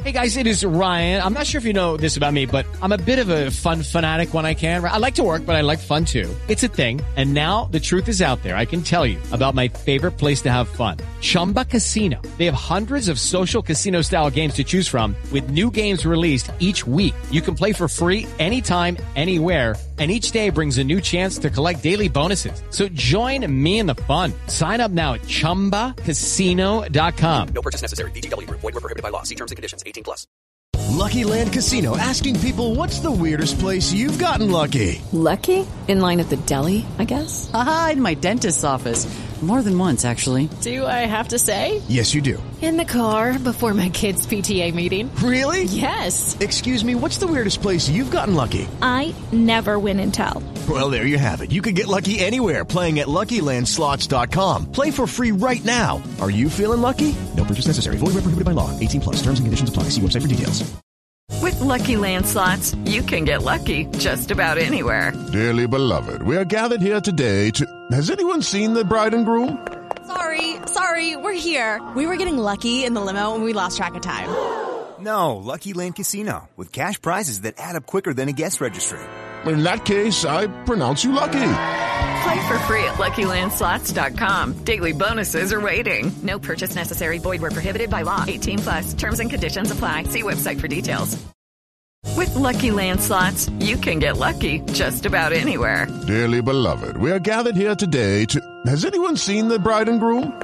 Hey guys, it is Ryan. I'm not sure if you know this about me, but I'm a bit of a fun fanatic when I can. I like to work, but I like fun too. It's a thing. And now the truth is out there. I can tell you about my favorite place to have fun. Chumba Casino. They have hundreds of social casino style games to choose from with new games released each week. You can play for free anytime, anywhere. And each day brings a new chance to collect daily bonuses. So join me in the fun. Sign up now at ChumbaCasino.com. No purchase necessary. VGW Group. Void where prohibited by law. See terms and conditions. 18+. Lucky Land Casino, asking people, what's the weirdest place you've gotten lucky? Lucky? In line at the deli, I guess? Aha, in my dentist's office. More than once, actually. Do I have to say? Yes, you do. In the car before my kids' PTA meeting. Really? Yes. Excuse me, what's the weirdest place you've gotten lucky? I never win and tell. Well, there you have it. You can get lucky anywhere, playing at LuckyLandSlots.com. Play for free right now. Are you feeling lucky? No purchase necessary. Void where prohibited by law. 18+. Terms and conditions apply. See website for details. With Lucky Land Slots, you can get lucky just about anywhere. Dearly beloved, we are gathered here today to... Has anyone seen the bride and groom? Sorry, we're here. We were getting lucky in the limo and we lost track of time. No, Lucky Land Casino, with cash prizes that add up quicker than a guest registry. In that case, I pronounce you lucky. Play for free at LuckyLandSlots.com. Daily bonuses are waiting. No purchase necessary. Void where prohibited by law. 18+. Terms and conditions apply. See website for details. With Lucky Land Slots, you can get lucky just about anywhere. Dearly beloved, we are gathered here today to... Has anyone seen the bride and groom?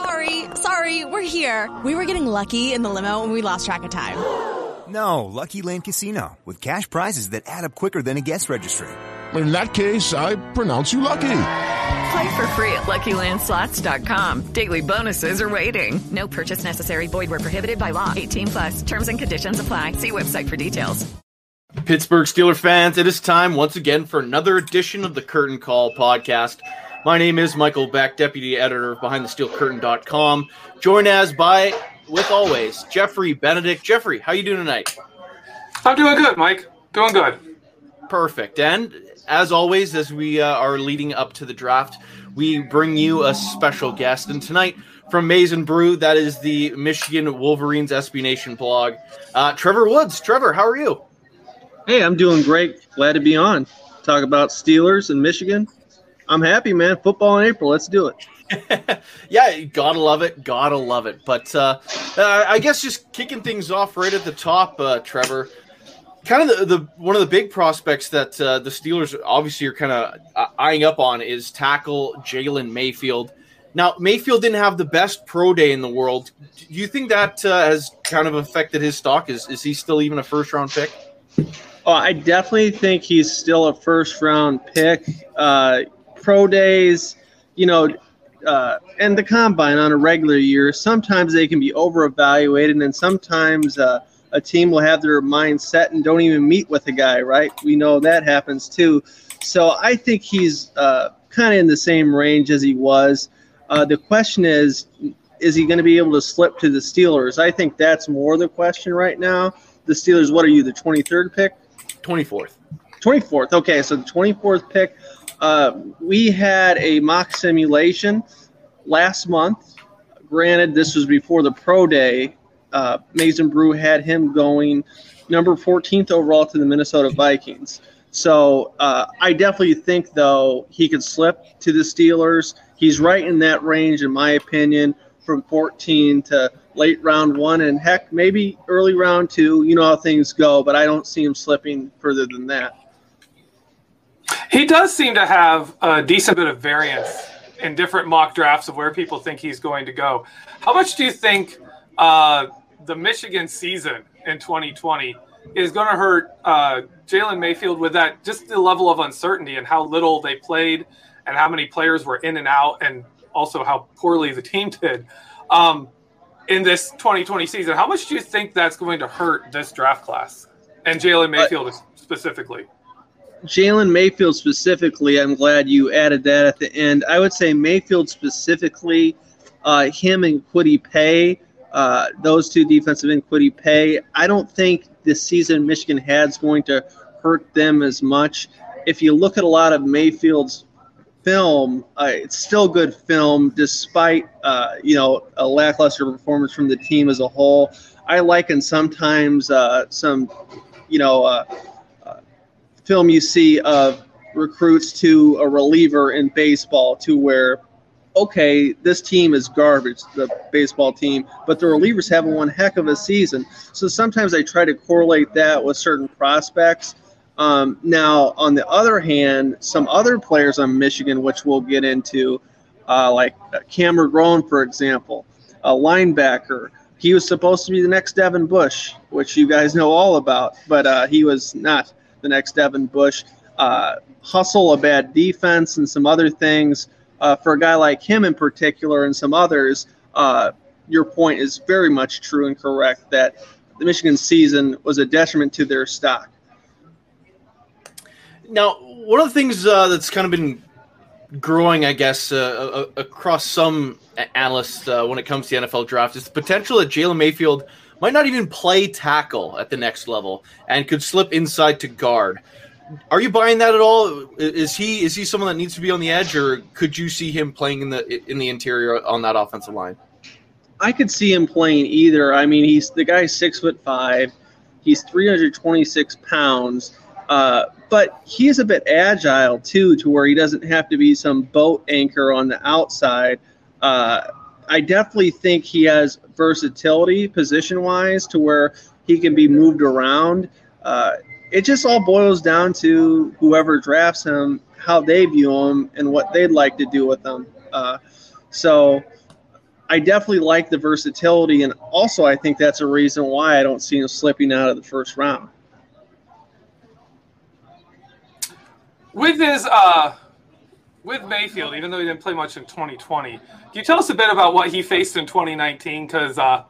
Sorry, we're here. We were getting lucky in the limo and we lost track of time. No, Lucky Land Casino, with cash prizes that add up quicker than a guest registry. In that case, I pronounce you lucky. Play for free at LuckyLandSlots.com. Daily bonuses are waiting. No purchase necessary. Void where prohibited by law. 18+. Terms and conditions apply. See website for details. Pittsburgh Steelers fans, it is time once again for another edition of the Curtain Call podcast. My name is Michael Beck, Deputy Editor of BehindTheSteelCurtain.com. Joined as by, with always, Jeffrey Benedict. Jeffrey, how you doing tonight? I'm doing good, Mike. Doing good. Perfect. And as always, as we are leading up to the draft, we bring you a special guest. And tonight, from Maize n Brew, that is the Michigan Wolverines SB Nation blog, Trevor Woods. Trevor, how are you? Hey, I'm doing great. Glad to be on. Talk about Steelers and Michigan. I'm happy, man. Football in April. Let's do it. Yeah, gotta love it. But I guess just kicking things off right at the top, Trevor, kind of the one of the big prospects that the Steelers obviously are kind of eyeing up on is tackle Jalen Mayfield. Now, Mayfield didn't have the best pro day in the world. Do you think that has kind of affected his stock? Is he still even a first-round pick? Oh, I definitely think he's still a first-round pick. Pro days, and the combine on a regular year, sometimes they can be over-evaluated, and sometimes a team will have their mind set and don't even meet with a guy, right? We know that happens too. So I think he's kind of in the same range as he was. The question is he going to be able to slip to the Steelers? I think that's more the question right now. The Steelers, what are you, the 23rd pick? 24th. 24th. Okay, so the 24th pick. We had a mock simulation last month. Granted, this was before the pro day. Maize n Brew had him going number 14th overall to the Minnesota Vikings. So I definitely think, though, he could slip to the Steelers. He's right in that range, in my opinion, from 14 to late round 1, and heck, maybe early round 2. You know how things go, but I don't see him slipping further than that. He does seem to have a decent bit of variance in different mock drafts of where people think he's going to go. How much do you think the Michigan season in 2020 is going to hurt Jalen Mayfield with that, just the level of uncertainty and how little they played and how many players were in and out, and also how poorly the team did in this 2020 season? How much do you think that's going to hurt this draft class and Jalen Mayfield specifically? Jalen Mayfield specifically, I'm glad you added that at the end. I would say Mayfield specifically, him and Kwity Paye, those two defensive end, Kwity Paye, I don't think this season Michigan had is going to hurt them as much. If you look at a lot of Mayfield's film, it's still good film despite a lackluster performance from the team as a whole. I liken sometimes some film you see of recruits to a reliever in baseball, to where, okay, this team is garbage, the baseball team, but the relievers having one heck of a season. So sometimes I try to correlate that with certain prospects. Now, on the other hand, some other players on Michigan, which we'll get into, like Cameron Grown, for example, a linebacker. He was supposed to be the next Devin Bush, which you guys know all about, but he was not the next Devin Bush. Hustle, a bad defense, and some other things. For a guy like him in particular and some others, your point is very much true and correct that the Michigan season was a detriment to their stock. Now, one of the things that's kind of been growing, I guess, across some analysts when it comes to the NFL draft is the potential that Jalen Mayfield might not even play tackle at the next level and could slip inside to guard. Are you buying that at all? Is he someone that needs to be on the edge, or could you see him playing in the interior on that offensive line? I could see him playing either. I mean, the guy's 6'5", he's 326 pounds, but he's a bit agile too, to where he doesn't have to be some boat anchor on the outside. I definitely think he has versatility position-wise, to where he can be moved around. It just all boils down to whoever drafts him, how they view him, and what they'd like to do with him. So I definitely like the versatility, and also I think that's a reason why I don't see him slipping out of the first round. With Mayfield, even though he didn't play much in 2020, can you tell us a bit about what he faced in 2019? Because I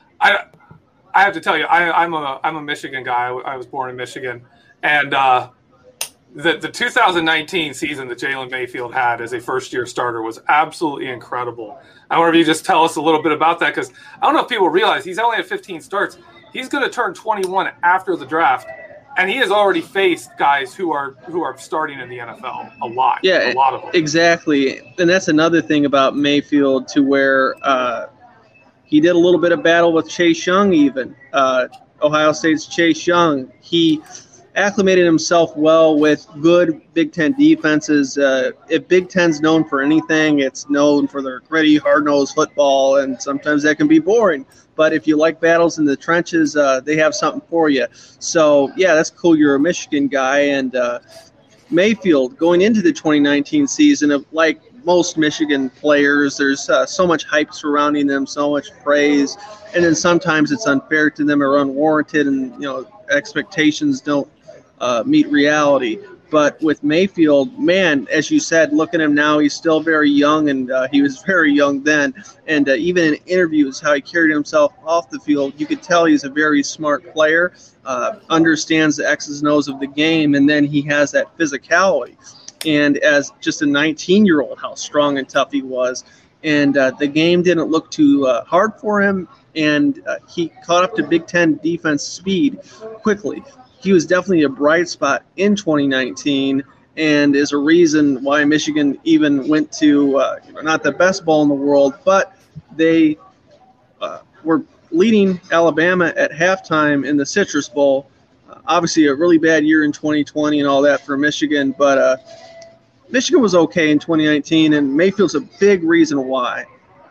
have to tell you, I'm a Michigan guy. I was born in Michigan, and the 2019 season that Jalen Mayfield had as a first-year starter was absolutely incredible. I wonder if you just tell us a little bit about that, because I don't know if people realize he's only had 15 starts. He's going to turn 21 after the draft, and he has already faced guys who are starting in the NFL a lot. Yeah, a lot of them. Exactly, and that's another thing about Mayfield, to where he did a little bit of battle with Chase Young even. Ohio State's Chase Young. He acclimated himself well with good Big Ten defenses. If Big Ten's known for anything, it's known for their gritty, hard-nosed football, and sometimes that can be boring. But if you like battles in the trenches, they have something for you. So, yeah, that's cool. You're a Michigan guy. And Mayfield, going into the 2019 season, like most Michigan players, there's so much hype surrounding them, so much praise, and then sometimes it's unfair to them or unwarranted, and expectations don't meet reality. But with Mayfield, man, as you said, look at him now, he's still very young, and he was very young then. And even in interviews, how he carried himself off the field, you could tell he's a very smart player, understands the X's and O's of the game, and then he has that physicality. And as just a 19-year-old, how strong and tough he was. And the game didn't look too hard for him, and he caught up to Big Ten defense speed quickly. He was definitely a bright spot in 2019, and is a reason why Michigan even went to not the best bowl in the world, but they were leading Alabama at halftime in the Citrus Bowl. Obviously, a really bad year in 2020 and all that for Michigan, but Michigan was okay in 2019, and Mayfield's a big reason why.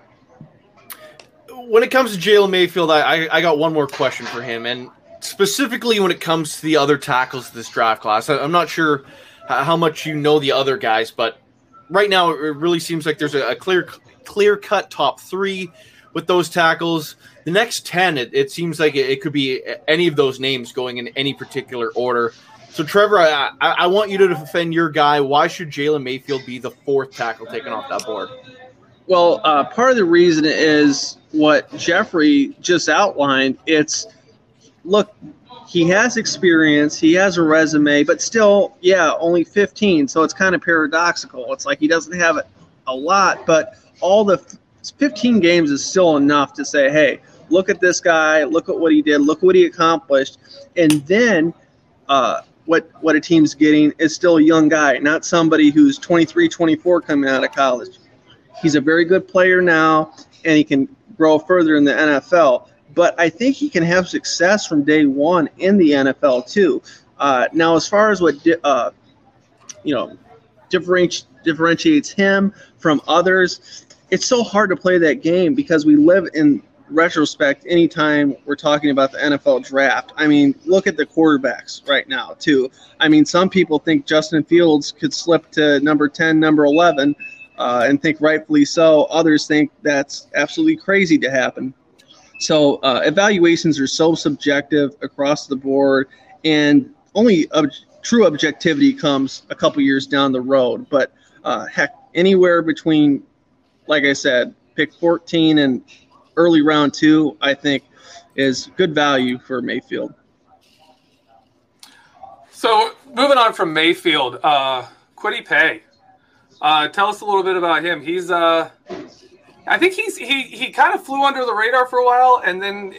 When it comes to Jalen Mayfield, I got one more question for him, and specifically when it comes to the other tackles of this draft class. I'm not sure how much you know the other guys, but right now it really seems like there's a clear-cut top three with those tackles. The next 10, it seems like it could be any of those names going in any particular order. So, Trevor, I want you to defend your guy. Why should Jalen Mayfield be the fourth tackle taken off that board? Well, part of the reason is what Jeffrey just outlined. Look, he has experience, he has a resume, but still, only 15, so it's kind of paradoxical. It's like he doesn't have a lot, but all the 15 games is still enough to say, hey, look at this guy, look at what he did, look at what he accomplished. And then what a team's getting is still a young guy, not somebody who's 23, 24 coming out of college. He's a very good player now, and he can grow further in the NFL. But I think he can have success from day one in the NFL too. Now, as far as what differentiates him from others, it's so hard to play that game because we live in retrospect anytime we're talking about the NFL draft. I mean, look at the quarterbacks right now too. I mean, some people think Justin Fields could slip to number 10, number 11, and think rightfully so. Others think that's absolutely crazy to happen. So evaluations are so subjective across the board, and only true objectivity comes a couple years down the road. But heck, anywhere between, like I said, pick 14 and early round 2, I think, is good value for Mayfield. So moving on from Mayfield, Kwity Paye. Tell us a little bit about him. He's I think he kind of flew under the radar for a while, and then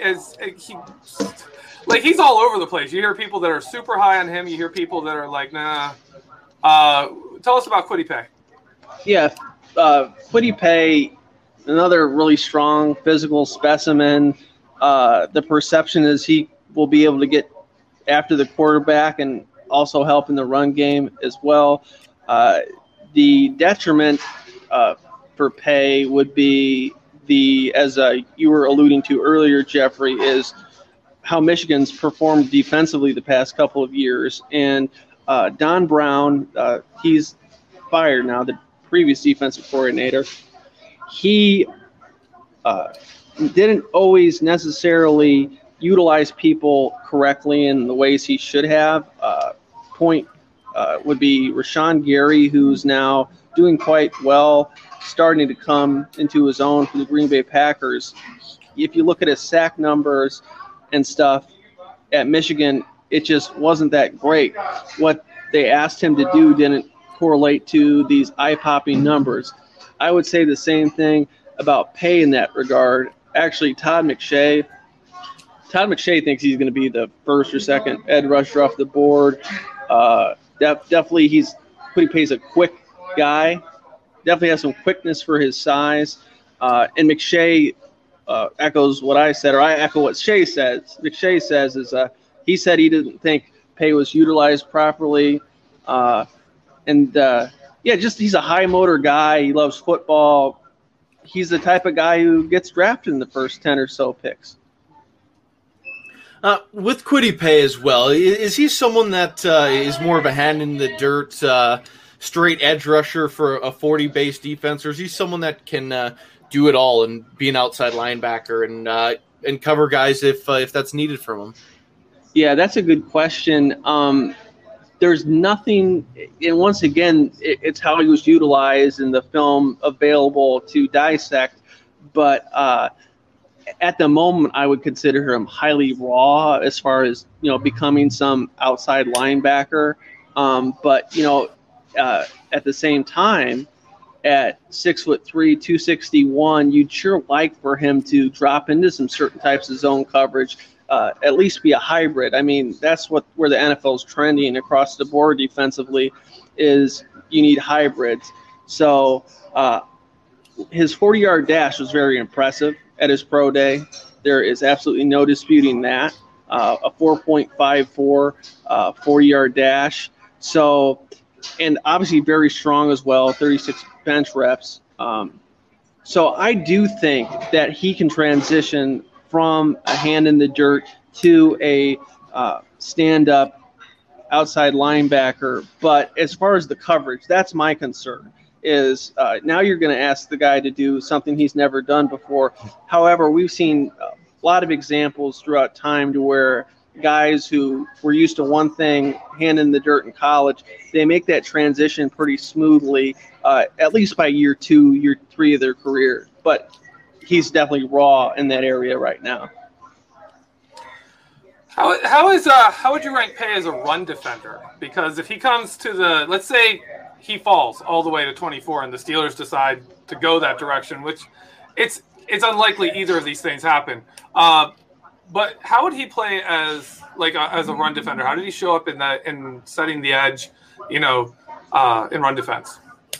he's all over the place. You hear people that are super high on him. You hear people that are like, nah. Tell us about Kwity Paye. Yeah, Kwity Paye, another really strong physical specimen. The perception is he will be able to get after the quarterback and also help in the run game as well. The detriment for Paye would be as you were alluding to earlier, Jeffrey, is how Michigan's performed defensively the past couple of years. And Don Brown, he's fired now, the previous defensive coordinator. He didn't always necessarily utilize people correctly in the ways he should have. Point would be Rashawn Gary, who's now doing quite well, starting to come into his own for the Green Bay Packers. If you look at his sack numbers and stuff at Michigan, it just wasn't that great. What they asked him to do didn't correlate to these eye-popping numbers. I would say the same thing about Paye in that regard. Actually, Todd McShay thinks he's going to be the first or second edge rusher off the board. Definitely, Kwity Paye's a quick guy. Definitely has some quickness for his size. And McShay echoes what I said, or I echo what Shea says. McShay says is he said he didn't think Paye was utilized properly. He's a high motor guy. He loves football. He's the type of guy who gets drafted in the first 10 or so picks. With Kwity Paye as well, is he someone that is more of a hand in the dirt, straight edge rusher for a 40-base defense, or is he someone that can do it all and be an outside linebacker and cover guys if that's needed from him? Yeah, that's a good question. There's nothing, and once again, it's how he was utilized in the film available to dissect, but at the moment, I would consider him highly raw as far as, becoming some outside linebacker. But at the same time, at 6'3", 261, you'd sure like for him to drop into some certain types of zone coverage, at least be a hybrid. I mean, that's where the NFL is trending across the board defensively, is you need hybrids. So his 40-yard dash was very impressive at his pro day. There is absolutely no disputing that. A 4.54 40-yard dash. So, and obviously very strong as well, 36 bench reps. So I do think that he can transition from a hand in the dirt to a stand-up outside linebacker. But as far as the coverage, that's my concern. Is now you're going to ask the guy to do something he's never done before. However, we've seen a lot of examples throughout time to where guys who were used to one thing, hand in the dirt in college, they make that transition pretty smoothly, at least by year 2, year 3 of their career. But he's definitely raw in that area right now. How would you rank Paye as a run defender? Because if he comes to let's say he falls all the way to 24 and the Steelers decide to go that direction, which it's unlikely either of these things happen. But how would he play as like as a run defender? How did he show up in setting the edge, in run defense?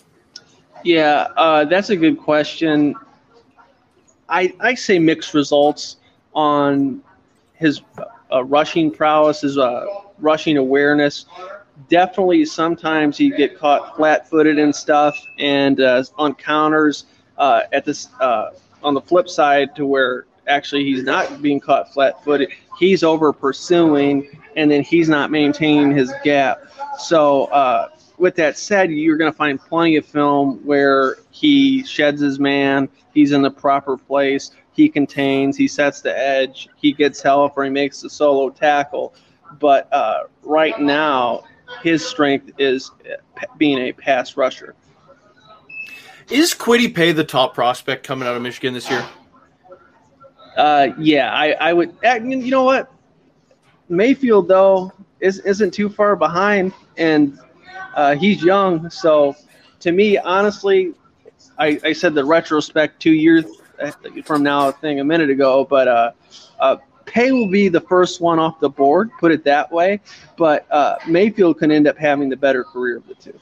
Yeah, that's a good question. I say mixed results on his rushing prowess, his rushing awareness. Definitely sometimes he get caught flat-footed and stuff, and on counters at this on the flip side to where actually he's not being caught flat-footed. He's over-pursuing, and then he's not maintaining his gap. So with that said, you're going to find plenty of film where he sheds his man, he's in the proper place, he contains, he sets the edge, he gets help, or he makes the solo tackle. But right now, his strength is being a pass rusher. Is Kwity Paye the top prospect coming out of Michigan this year? Yeah, I would. You know what? Mayfield, though, isn't too far behind, and he's young. So, to me, honestly, I said the retrospect 2 years from now thing a minute ago, but Paye will be the first one off the board, put it that way. But Mayfield can end up having the better career of the two.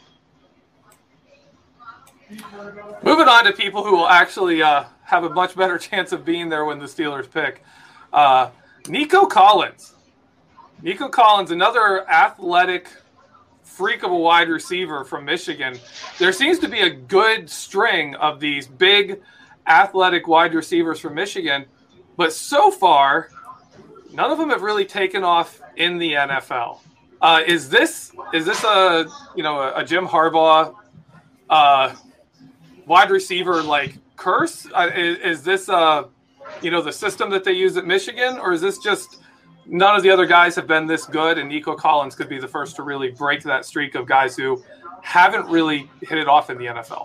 Moving on to people who will actually have a much better chance of being there when the Steelers pick. Nico Collins. Nico Collins, another athletic freak of a wide receiver from Michigan. There seems to be a good string of these big athletic wide receivers from Michigan, but so far, none of them have really taken off in the NFL. Is this a Jim Harbaugh wide receiver like curse? Is this the system that they use at Michigan, or is this just none of the other guys have been this good, and Nico Collins could be the first to really break that streak of guys who haven't really hit it off in the NFL?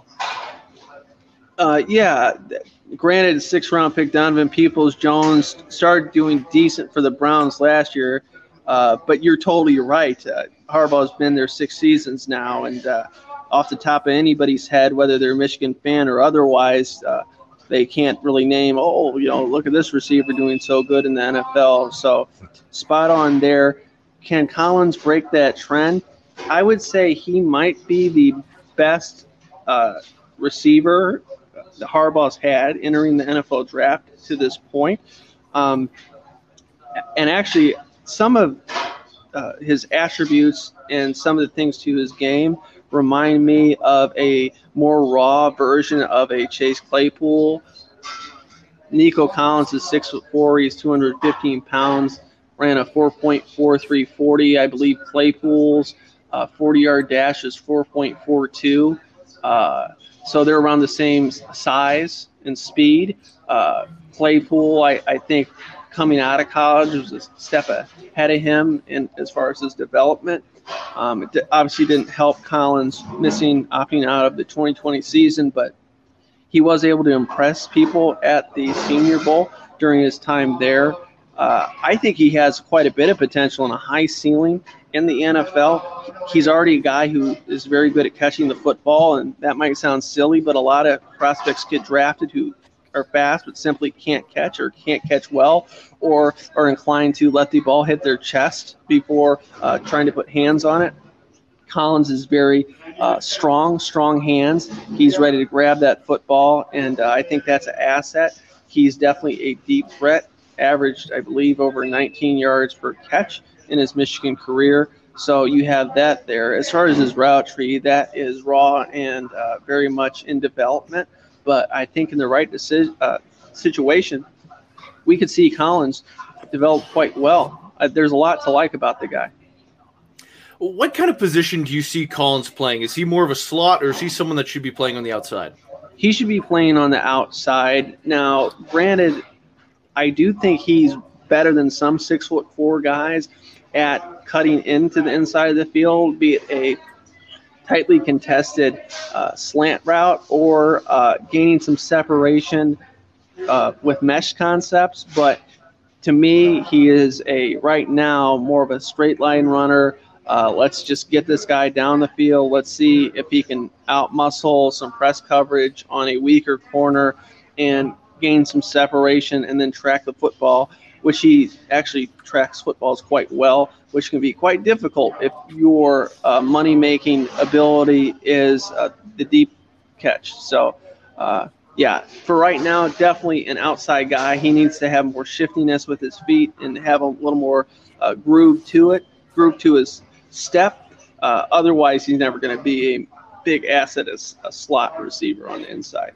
Yeah, granted, 6th-round pick Donovan Peoples-Jones started doing decent for the Browns last year, but you're totally right. Harbaugh's been there 6 seasons now, and off the top of anybody's head, whether they're a Michigan fan or otherwise, they can't really name, look at this receiver doing so good in the NFL. So spot on there. Can Collins break that trend? I would say he might be the best receiver the Harbaugh's had entering the NFL draft to this point. And actually, some of his attributes and some of the things to his game remind me of a more raw version of a Chase Claypool. Nico Collins is 6'4", he's 215 pounds, ran a 4.43 40. I believe Claypool's 40-yard dash is 4.42. So they're around the same size and speed. Claypool, I think, coming out of college was a step ahead of him in as far as his development. It obviously didn't help Collins opting out of the 2020 season, but he was able to impress people at the Senior Bowl during his time there. I think he has quite a bit of potential and a high ceiling in the NFL. He's already a guy who is very good at catching the football, and that might sound silly, but a lot of prospects get drafted who are fast but simply can't catch or can't catch well, or are inclined to let the ball hit their chest before trying to put hands on it. Collins is very strong hands. He's ready to grab that football, and I think that's an asset. He's definitely a deep threat, averaged, I believe, over 19 yards per catch in his Michigan career. So you have that there. As far as his route tree, that is raw and very much in development. But I think in the right situation, we could see Collins develop quite well. There's a lot to like about the guy. What kind of position do you see Collins playing? Is he more of a slot, or is he someone that should be playing on the outside? He should be playing on the outside. Now, granted, I do think he's better than some 6'4" guys at cutting into the inside of the field, be it a tightly contested slant route or gaining some separation with mesh concepts. But to me, he is right now more of a straight line runner. Let's just get this guy down the field. Let's see if he can out-muscle some press coverage on a weaker corner and gain some separation and then track the football. which he actually tracks footballs quite well, which can be quite difficult if your money-making ability is the deep catch. So, yeah, for right now, definitely an outside guy. He needs to have more shiftiness with his feet and have a little more groove to his step. Otherwise, he's never going to be a big asset as a slot receiver on the inside.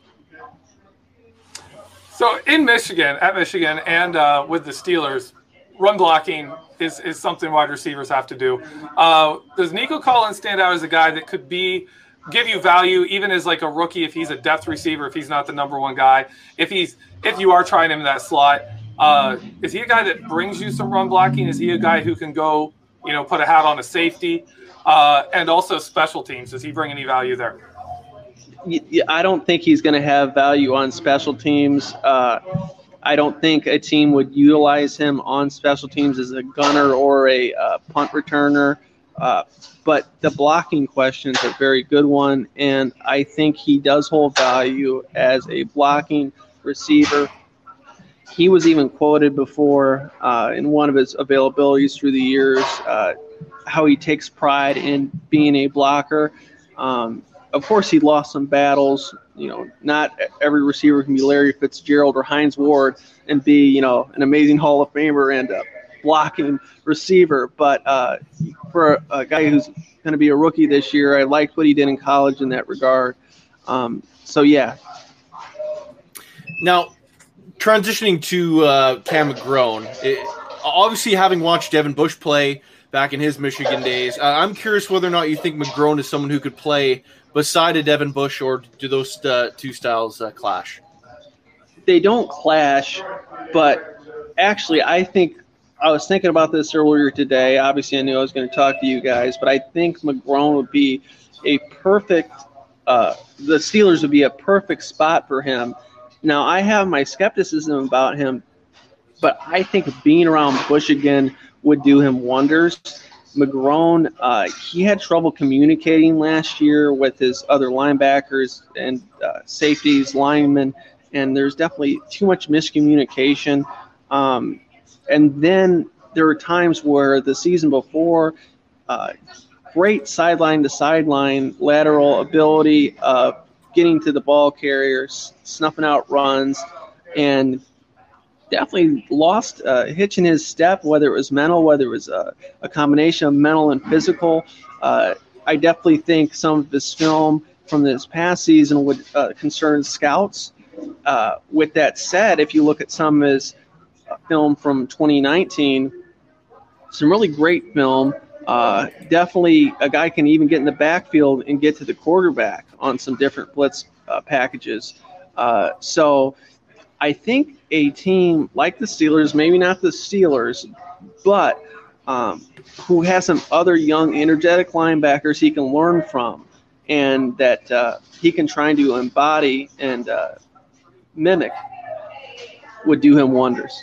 So at Michigan, and with the Steelers, run blocking is something wide receivers have to do. Does Nico Collins stand out as a guy that could give you value even as like a rookie if he's a depth receiver, if he's not the number one guy, if you are trying him in that slot? Is he a guy that brings you some run blocking? Is he a guy who can go, put a hat on a safety? And also special teams. Does he bring any value there? I don't think he's going to have value on special teams. I don't think a team would utilize him on special teams as a gunner or a punt returner. But the blocking question is a very good one, and I think he does hold value as a blocking receiver. He was even quoted before in one of his availabilities through the years how he takes pride in being a blocker. Of course, he lost some battles. Not every receiver can be Larry Fitzgerald or Hines Ward and be, an amazing Hall of Famer and a blocking receiver. But for a guy who's going to be a rookie this year, I liked what he did in college in that regard. So, yeah. Now, transitioning to Cam McGrone, obviously having watched Devin Bush play back in his Michigan days, I'm curious whether or not you think McGrone is someone who could play beside a Devin Bush, or do those two styles clash? They don't clash, but actually I was thinking about this earlier today. Obviously I knew I was going to talk to you guys, but I think McGrone would be a perfect the Steelers would be a perfect spot for him. Now, I have my skepticism about him, but I think being around Bush again would do him wonders. McGrone, he had trouble communicating last year with his other linebackers and safeties, linemen, and there's definitely too much miscommunication. And then there were times where the season before, great sideline to sideline lateral ability, getting to the ball carriers, snuffing out runs, and definitely lost hitch in his step, whether it was mental, whether it was a combination of mental and physical. I definitely think some of this film from this past season would concern scouts. With that said, if you look at some of his film from 2019, some really great film. Definitely a guy can even get in the backfield and get to the quarterback on some different blitz packages. So I think a team like the Steelers, maybe not the Steelers, but who has some other young, energetic linebackers he can learn from and that he can try to embody and mimic, would do him wonders.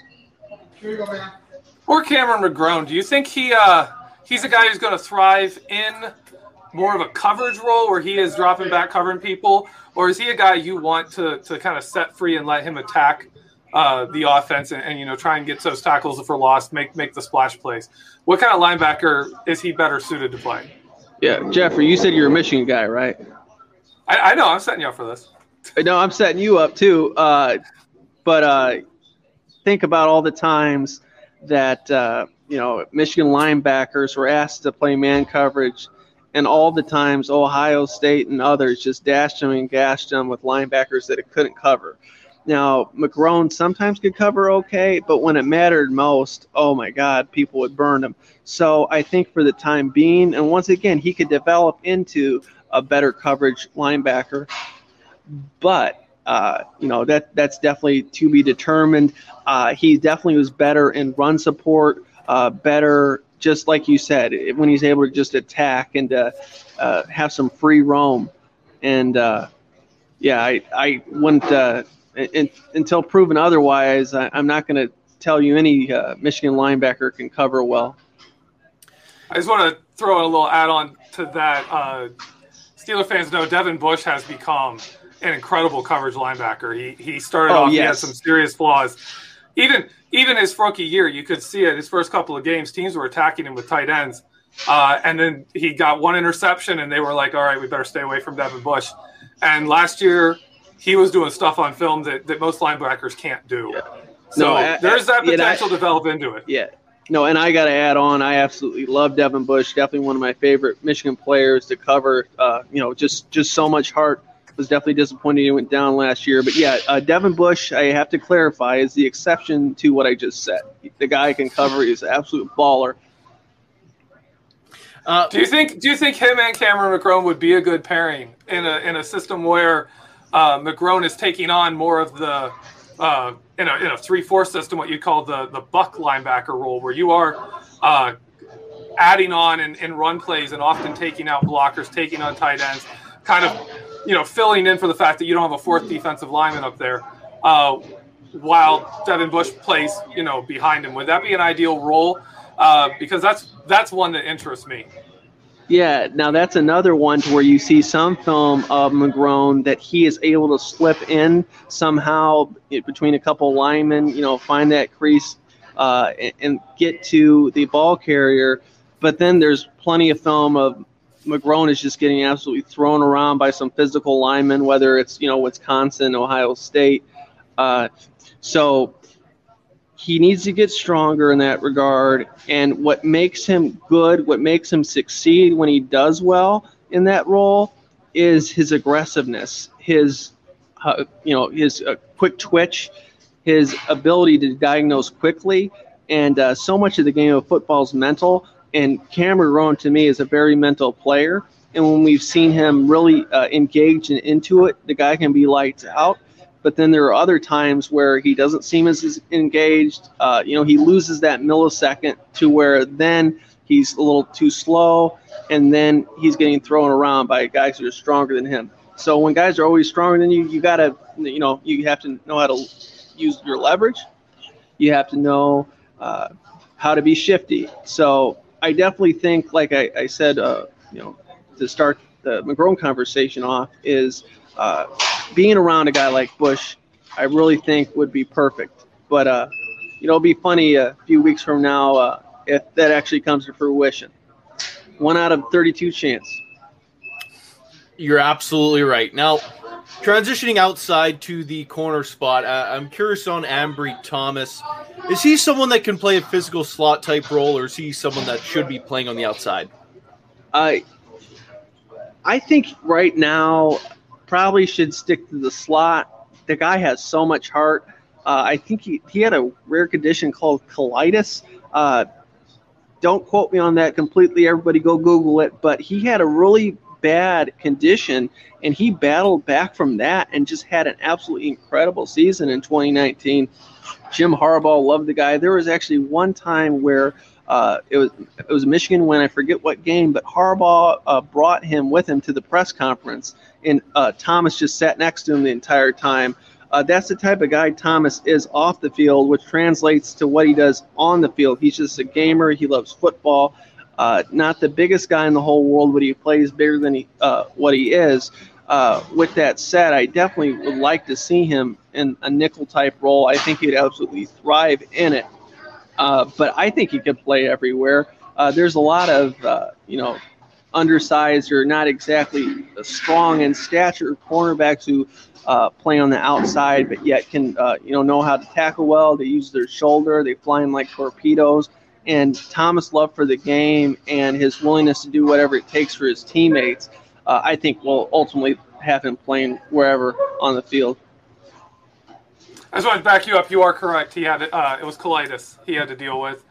Or Cameron McGrone, do you think he's a guy who's going to thrive in more of a coverage role where he is dropping back covering people, or is he a guy you want to kind of set free and let him attack the offense and try and get those tackles for loss, make the splash plays? What kind of linebacker is he better suited to play? Yeah, Jeffrey, you said you're a Michigan guy, right? I know. I'm setting you up for this. No, I'm setting you up too. But think about all the times that Michigan linebackers were asked to play man coverage, and all the times Ohio State and others just dashed them and gashed them with linebackers that it couldn't cover. Now, McGrone sometimes could cover okay, but when it mattered most, oh my God, people would burn him. So I think for the time being, and once again, he could develop into a better coverage linebacker, but that's definitely to be determined. He definitely was better in run support, better, just like you said, when he's able to just attack and have some free roam. And I wouldn't until proven otherwise. I'm not going to tell you any Michigan linebacker can cover well. I just want to throw in a little add-on to that. Steeler fans know Devin Bush has become an incredible coverage linebacker. He started off, yes. He had some serious flaws. Even his rookie year, you could see it. His first couple of games, teams were attacking him with tight ends, and then he got one interception, and they were like, "All right, we better stay away from Devin Bush." And last year, he was doing stuff on film that most linebackers can't do. Yeah. So there's that potential to develop into it. Yeah. No, and I got to add on, I absolutely love Devin Bush. Definitely one of my favorite Michigan players to cover. Just so much heart. Was definitely disappointed he went down last year. But, yeah, Devin Bush, I have to clarify, is the exception to what I just said. The guy can cover. He's an absolute baller. Do you think him and Cameron McGrone would be a good pairing in a system where McGrone is taking on more of the in a 3-4 system, what you call the buck linebacker role, where you are adding on in run plays and often taking out blockers, taking on tight ends, kind of filling in for the fact that you don't have a fourth defensive lineman up there, while Devin Bush plays behind him. Would that be an ideal role? Because that's one that interests me. Yeah, now that's another one to where you see some film of McGrone that he is able to slip in somehow between a couple linemen, find that crease and get to the ball carrier. But then there's plenty of film of McGrone is just getting absolutely thrown around by some physical linemen, whether it's, Wisconsin, Ohio State. So he needs to get stronger in that regard. And what makes him good, what makes him succeed when he does well in that role is his aggressiveness, his quick twitch, his ability to diagnose quickly. And so much of the game of football is mental. And Cameron McGrone, to me, is a very mental player. And when we've seen him really engage and into it, the guy can be lights out. But then there are other times where he doesn't seem as engaged. He loses that millisecond to where then he's a little too slow, and then he's getting thrown around by guys who are stronger than him. So when guys are always stronger than you, you have to know how to use your leverage. You have to know how to be shifty. So I definitely think, like I said, to start the McGrone conversation off, is being around a guy like Bush, I really think would be perfect. But, it'll be funny a few weeks from now if that actually comes to fruition. 1 out of 32 chance. You're absolutely right. Now, transitioning outside to the corner spot, I'm curious on Ambry Thomas. Is he someone that can play a physical slot type role, or is he someone that should be playing on the outside? I think right now probably should stick to the slot. The guy has so much heart. I think he had a rare condition called colitis. Don't quote me on that completely. Everybody go Google it. But he had a really bad condition, and he battled back from that and just had an absolutely incredible season in 2019. Jim Harbaugh loved the guy. There was actually one time where it was a Michigan win. I forget what game, but Harbaugh brought him with him to the press conference, and Thomas just sat next to him the entire time. That's the type of guy Thomas is off the field, which translates to what he does on the field. He's just a gamer. He loves football. Not the biggest guy in the whole world, but he plays bigger than what he is. With that said, I definitely would like to see him in a nickel-type role. I think he'd absolutely thrive in it. But I think he could play everywhere. There's a lot of, undersized or not exactly strong in stature cornerbacks who play on the outside, but yet can, know how to tackle well. They use their shoulder. They fly in like torpedoes. And Thomas' love for the game and his willingness to do whatever it takes for his teammates, I think will ultimately have him playing wherever on the field. I just want to back you up. You are correct. He had it was colitis he had to deal with.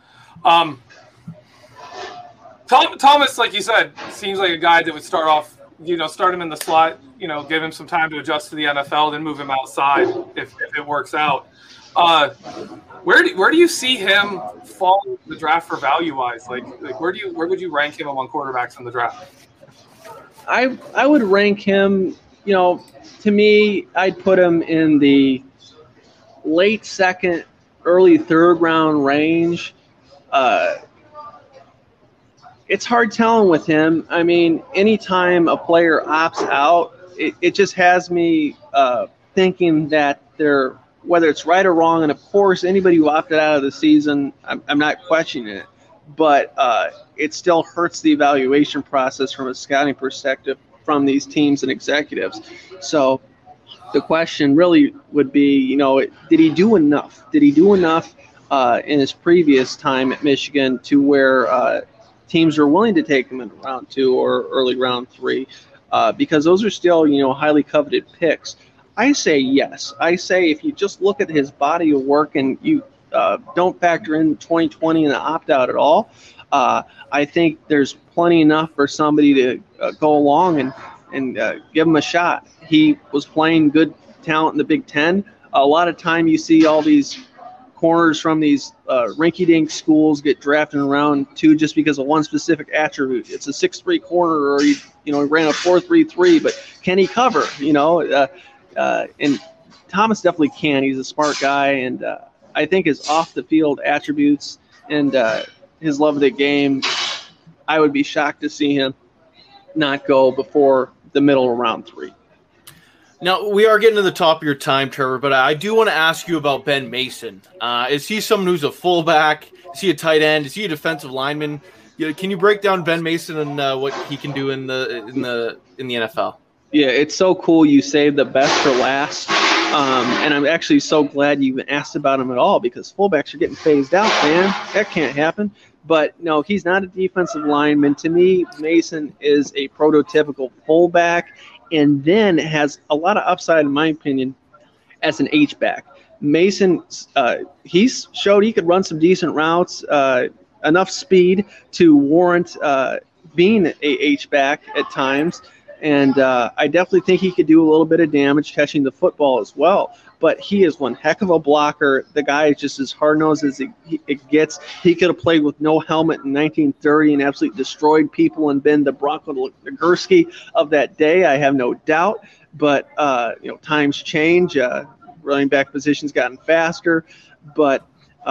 Thomas, like you said, seems like a guy that would start off, start him in the slot, give him some time to adjust to the NFL, then move him outside if it works out. Where do you see him fall in the draft for value wise? Like where would you rank him among quarterbacks in the draft? I would rank him, to me, I'd put him in the late second, early third round range. It's hard telling with him. I mean, anytime a player opts out, it just has me thinking that they're whether it's right or wrong, and of course, anybody who opted out of the season, I'm not questioning it, but it still hurts the evaluation process from a scouting perspective from these teams and executives. So the question really would be, did he do enough? Did he do enough in his previous time at Michigan to where teams are willing to take him in round 2 or early round 3? Because those are still, highly coveted picks. I say yes. I say if you just look at his body of work and you don't factor in 2020 and the opt-out at all, I think there's plenty enough for somebody to go along and give him a shot. He was playing good talent in the Big Ten. A lot of time you see all these corners from these rinky-dink schools get drafted in round 2 just because of one specific attribute. It's a 6'3" corner, or he ran a 4.33, but can he cover? And Thomas definitely can. He's a smart guy, and I think his off-the-field attributes and his love of the game, I would be shocked to see him not go before the middle of round 3. Now, we are getting to the top of your time, Trevor, but I do want to ask you about Ben Mason. Is he someone who's a fullback? Is he a tight end? Is he a defensive lineman? Can you break down Ben Mason and what he can do in the NFL? Yeah, it's so cool you saved the best for last. And I'm actually so glad you even asked about him at all, because fullbacks are getting phased out, man. That can't happen. But no, he's not a defensive lineman. To me, Mason is a prototypical fullback, and then has a lot of upside, in my opinion, as an H-back. Mason, he's showed he could run some decent routes, enough speed to warrant being a H-back at times. And I definitely think he could do a little bit of damage catching the football as well. But he is one heck of a blocker. The guy is just as hard-nosed as it gets. He could have played with no helmet in 1930 and absolutely destroyed people and been the Bronco Nagurski of that day, I have no doubt. But, times change. Running back position's gotten faster. But,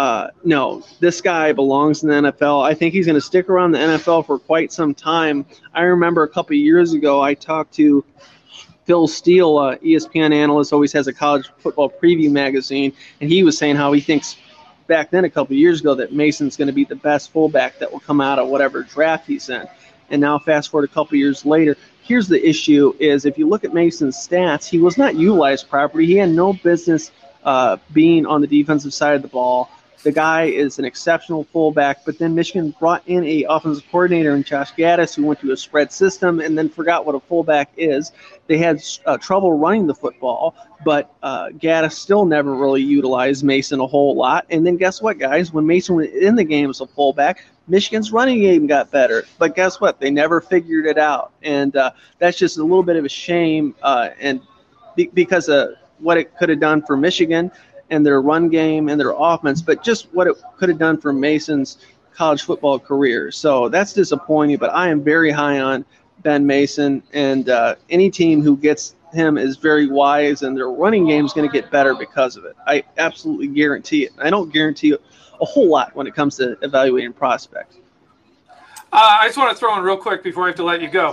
no, this guy belongs in the NFL. I think he's going to stick around the NFL for quite some time. I remember a couple of years ago I talked to Phil Steele, ESPN analyst, always has a college football preview magazine, and he was saying how he thinks back then a couple of years ago that Mason's going to be the best fullback that will come out of whatever draft he's in. And now fast forward a couple of years later, here's the issue is if you look at Mason's stats, he was not utilized properly. He had no business being on the defensive side of the ball. The guy is an exceptional fullback, but then Michigan brought in a offensive coordinator in Josh Gaddis, who went to a spread system and then forgot what a fullback is. They had trouble running the football, but Gaddis still never really utilized Mason a whole lot. And then guess what, guys? When Mason was in the game as a fullback, Michigan's running game got better. But guess what? They never figured it out. And that's just a little bit of a shame and because of what it could have done for Michigan and their run game and their offense, but just what it could have done for Mason's college football career. So that's disappointing, but I am very high on Ben Mason, and any team who gets him is very wise, and their running game is going to get better because of it. I absolutely guarantee it. I don't guarantee a whole lot when it comes to evaluating prospects. I just want to throw in real quick before I have to let you go.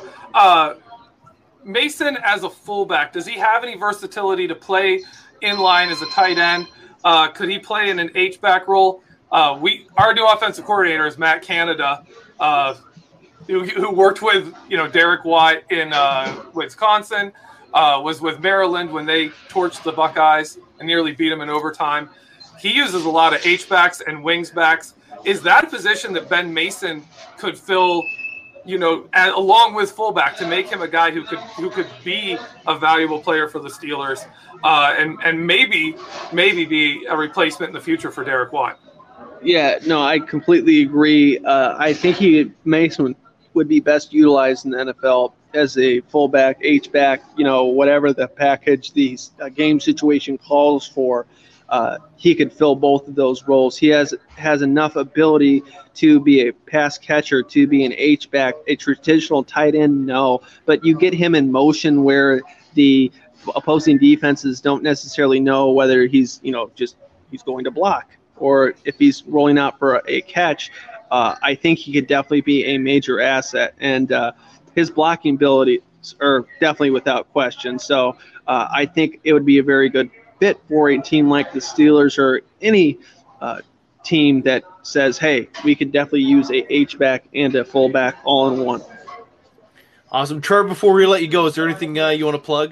Mason as a fullback, does he have any versatility to play in line as a tight end? Could he play in an H-back role? Our new offensive coordinator is Matt Canada, who worked with Derek White in Wisconsin, was with Maryland when they torched the Buckeyes and nearly beat them in overtime. He uses a lot of H-backs and wings backs. Is that a position that Ben Mason could fill, along with fullback, to make him a guy who could be a valuable player for the Steelers, and maybe be a replacement in the future for Derek White? Yeah, no, I completely agree. I think Mason would be best utilized in the NFL as a fullback, H-back, whatever the package, the game situation calls for. He could fill both of those roles. He has enough ability to be a pass catcher, to be an H-back, a traditional tight end, no. But you get him in motion where the opposing defenses don't necessarily know whether he's going to block or if he's rolling out for a catch. I think he could definitely be a major asset, and his blocking abilities are definitely without question. So I think it would be a very good fit for a team like the Steelers or any team that says, hey, we could definitely use a H-back and a fullback all in one. Awesome. Trevor, before we let you go, is there anything you want to plug?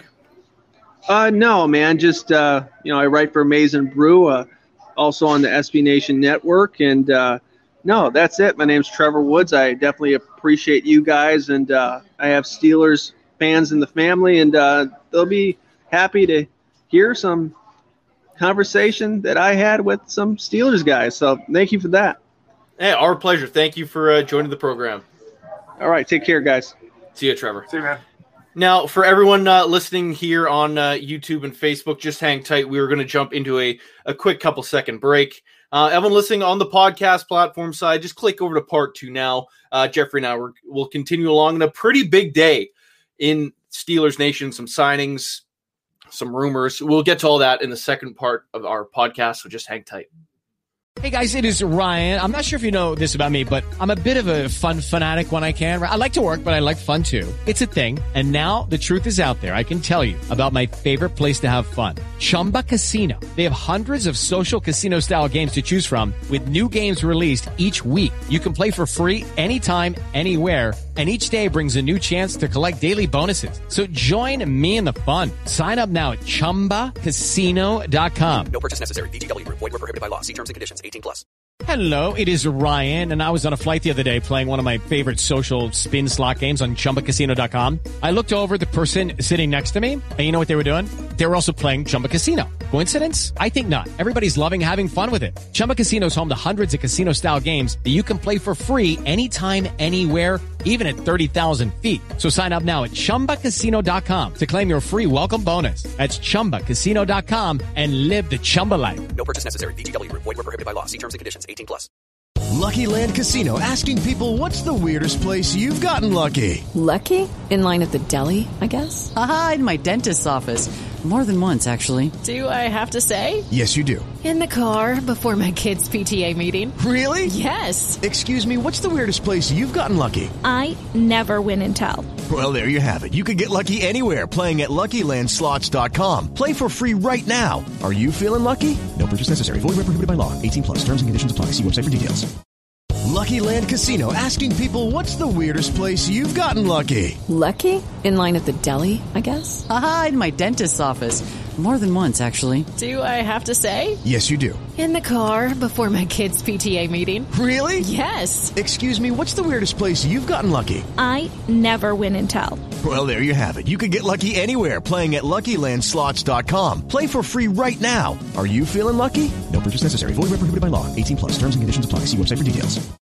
No, man. Just, I write for Maize and Brew, also on the SB Nation Network. And, no, that's it. My name's Trevor Woods. I definitely appreciate you guys. And I have Steelers fans in the family, and they'll be happy to hear some conversation that I had with some Steelers guys. So thank you for that. Hey, our pleasure. Thank you for joining the program. All right. Take care, guys. See you, Trevor. See you, man. Now, for everyone listening here on YouTube and Facebook, just hang tight. We were going to jump into a quick couple-second break. Everyone listening on the podcast platform side, just click over to part 2 now. Jeffrey and I will continue along in a pretty big day in Steelers Nation, some signings, some rumors. We'll get to all that in the second part of our podcast, so just hang tight. Hey guys, it is Ryan. I'm not sure if you know this about me, but I'm a bit of a fun fanatic when I can. I like to work, but I like fun too. It's a thing. And now the truth is out there. I can tell you about my favorite place to have fun. Chumba Casino. They have hundreds of social casino style games to choose from with new games released each week. You can play for free anytime, anywhere. And each day brings a new chance to collect daily bonuses. So join me in the fun. Sign up now at ChumbaCasino.com. No purchase necessary. VGW Group. Void where prohibited by law. See terms and conditions. 18+. Hello, it is Ryan, and I was on a flight the other day playing one of my favorite social spin slot games on ChumbaCasino.com. I looked over at the person sitting next to me, and you know what they were doing? They were also playing Chumba Casino. Coincidence? I think not. Everybody's loving having fun with it. Chumba Casino is home to hundreds of casino-style games that you can play for free anytime, anywhere, even at 30,000 feet. So sign up now at ChumbaCasino.com to claim your free welcome bonus. That's ChumbaCasino.com and live the Chumba life. No purchase necessary. VGW Group. Void where prohibited by law. See terms and conditions. 18+. Lucky Land Casino, asking people, what's the weirdest place you've gotten lucky? Lucky? In line at the deli, I guess? Aha, in my dentist's office. More than once, actually. Do I have to say? Yes, you do. In the car before my kids' PTA meeting. Really? Yes. Excuse me, what's the weirdest place you've gotten lucky? I never win and tell. Well, there you have it. You can get lucky anywhere, playing at LuckyLandSlots.com. Play for free right now. Are you feeling lucky? No purchase necessary. Void where prohibited by law. 18+. Terms and conditions apply. See website for details. Lucky Land Casino, asking people, what's the weirdest place you've gotten lucky? Lucky? In line at the deli, I guess? Aha, in my dentist's office. More than once, actually. Do I have to say? Yes, you do. In the car before my kids' PTA meeting. Really? Yes. Excuse me, what's the weirdest place you've gotten lucky? I never win and tell. Well, there you have it. You can get lucky anywhere, playing at LuckyLandSlots.com. Play for free right now. Are you feeling lucky? No purchase necessary. Void where prohibited by law. 18+. Terms and conditions apply. See website for details.